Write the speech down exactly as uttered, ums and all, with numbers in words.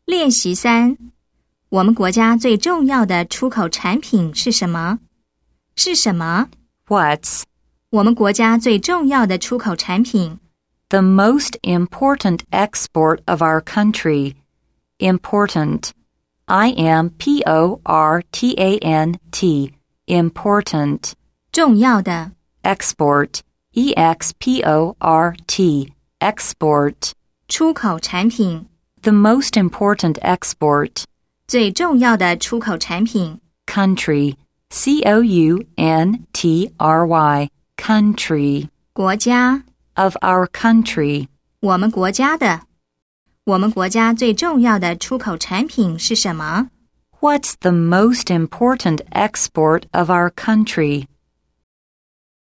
练习三，我们国家最重要的出口产品是什么？是什么？ What's 我们国家最重要的出口产品 the most important export of our country? Important. I M P O R T A N T. Important. 重要的 Export. E X P O R T. Export. 出口产品 The most important export. 最重要的出口产品 Country. C O U N T R Y. Country. 国家 Of our country. 我们国家的我们国家最重要的出口产品是什么？ What's the most important export of our country?